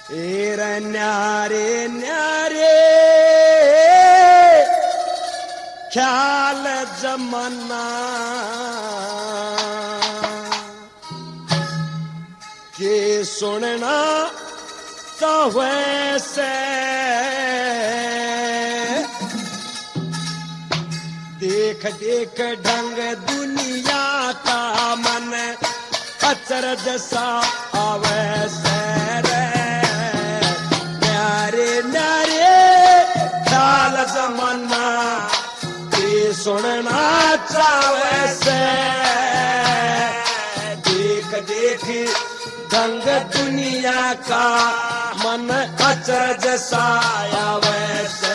Era न्यारे न्यारे ख्याल जमाना के सुनना तो वैसे देख देख ढंग दुनिया का मन अचरज सा अवैसे न्यारे न्यारे ख्याल जमाना के सुनना चाहे से देख देख ढंग दुनिया का मन अचरज सा अवैसे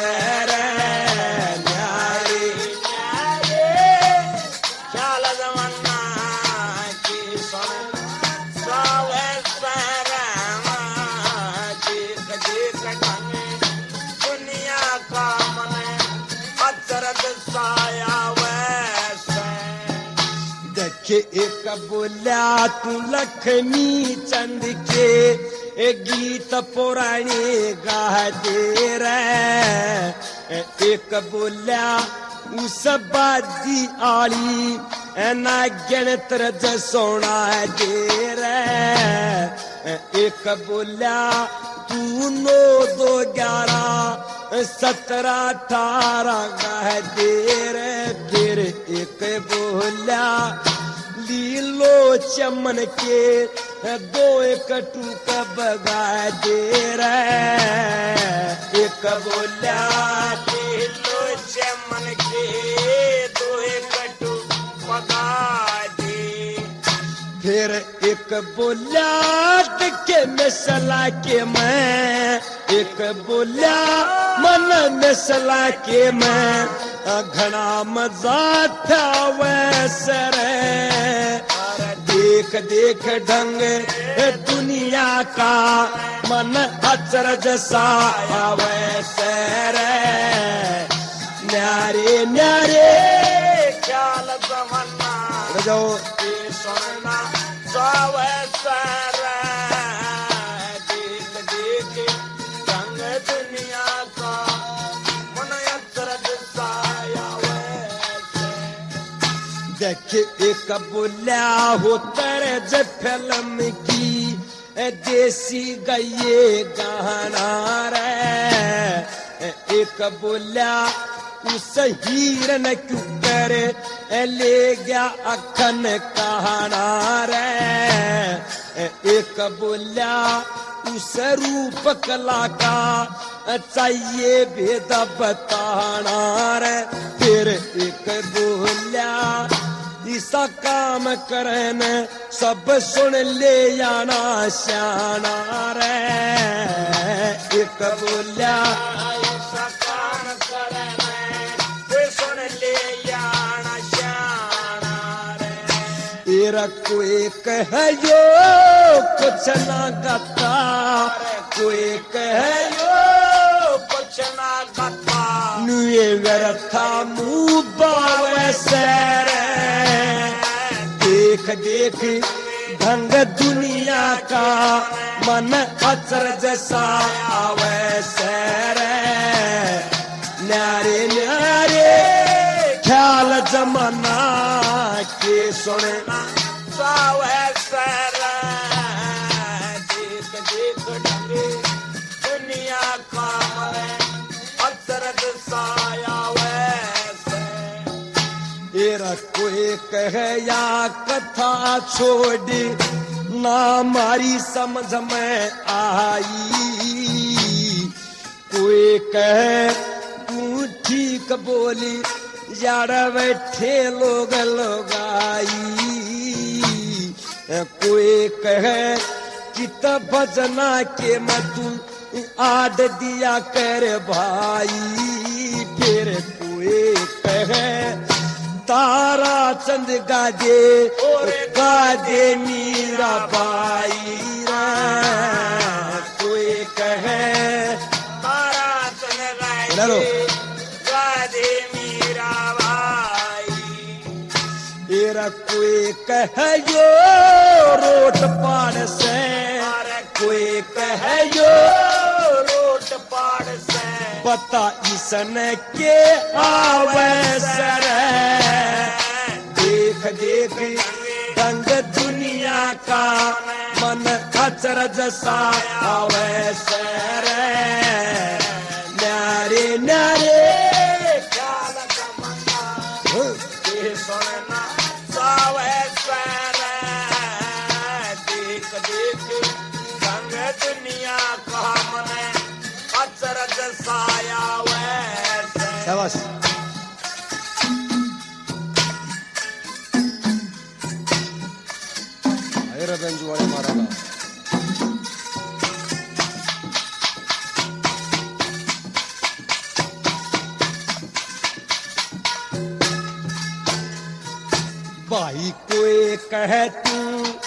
एक बोल्या तू लक्ष्मी चंद के गीत पुराने गाते रे एक बोल्या उस बाजी आली ना गणतर जसोना दे रे एक बोल्या तू 9 2 11 17 18 गाते रे फिर एक बोल्या लीलो चमन के 2 1 टूक बगा दे रे एक बोल्या लीलो चमन के 2 1 टूक बगा दे फिर एक बोल्या के मिसला के मैं एक बोल्या मन मिसला के मैं घना मजा था वैसे रे देख देख ढंग दुनिया का मन अचरज सा वैसे रे न्यारे न्यारे ख्याल जमाना जो सुनना सा वैसे रे देख देख ढंग दुनिया का मन अचरज सा देख एक बोल्या हो तरज फिल्म की देसी गये गाना रे एक बोल्या उस हीरन क्यों कर ले गया अखन कहाना रे एक बोल्या उस रूप कला का चाहिए भेद बताना रे फिर एक बोल्या ऐसा काम करन सब सुन ले आना श्याना रे एक बोल्या ऐसा काम करन सुन ले आना श्याना रे तेरा कोई कह यो कुछ ना गाता कोई कह यो कुछ ना गाता नुए व्यर्था मुँह बावे से देख देख ढंग दुनिया का मन अचरज सा वैसे रे न्यारे न्यारे ख्याल जमाना के सुनना सा वैसे रे देख देख ढंग दुनिया का मन अचरज सा तेरा कोई कह या कथा छोड़ी ना मारी समझ में आई कोई कह तू ठीक बोली यार बैठे लोग आई कोई कह चित भजना के मैं तू आड दिया कर भाई फिर कोई कह तारा चंद गाजे गाजे मीरा बाई कोई कहे तारा चंद गाजे गाजे मीरा बाई तेरा कोई कहे यो रोट पाड़ से कोई कहे यो रोट पाड़ से बता ईसन के आवे सर देख देख रंग दुनिया का मन अचरज सा आवे सर न्यारे न्यारे ख्याल जमाना ये सुनना सावे सर देख देख रंग दुनिया का मन अचरज साया वैसे शाबाश बेंजू वाले मारा था भाई कोई कहे तू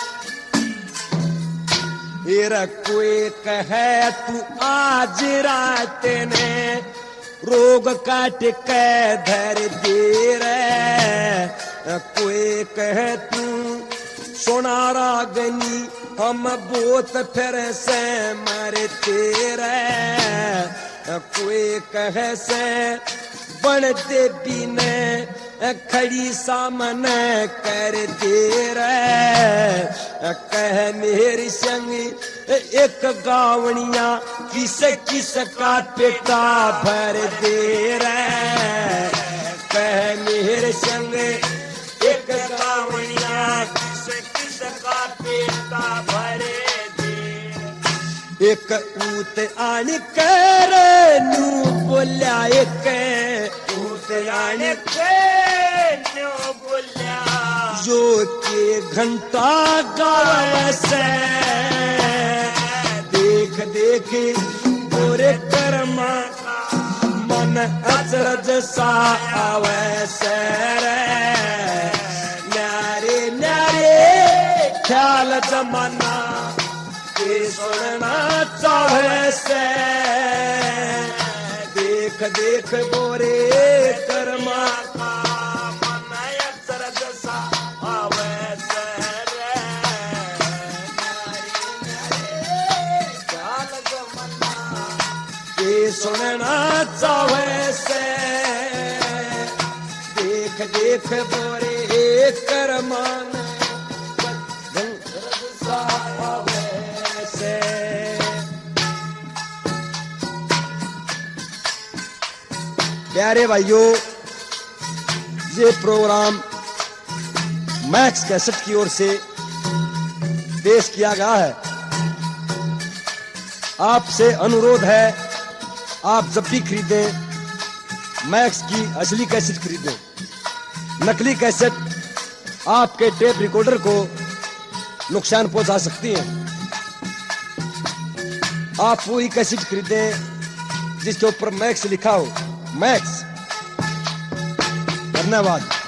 एरा कोई कहे तू आज रात ने रोग काट के धर दे रे कोई कहे तू सोना रागनी हम बोत फिर से मरते रे कोई कहे से बन देवी ने खड़ी सामने कर दे रे कह मेरी संग एक गावनिया किस किस का पेटा भर दे रे कह मेरे संग एक गावनिया किस का पेटा भरे दे एक ऊत आन कर नू बोल्या एक ऊत आन नो बोल्या जो के घंटा गावे से देख देख गोरे कर्मा मन अचरज सा आवे से न्यारे न्यारे ख्याल जमाना के सुनना चाहे से देख देख गोरे कर्मा सुनना चाहे से देख देख बोरे करमान से प्यारे भाइयों ये प्रोग्राम मैक्स कैसेट की ओर से पेश किया गया है। आपसे अनुरोध है आप जब भी खरीदें मैक्स की असली कैसेट खरीदें। नकली कैसेट आपके टेप रिकॉर्डर को नुकसान पहुंचा सकती है। आप वही कैसेट खरीदें जिसके ऊपर मैक्स लिखा हो। मैक्स। धन्यवाद।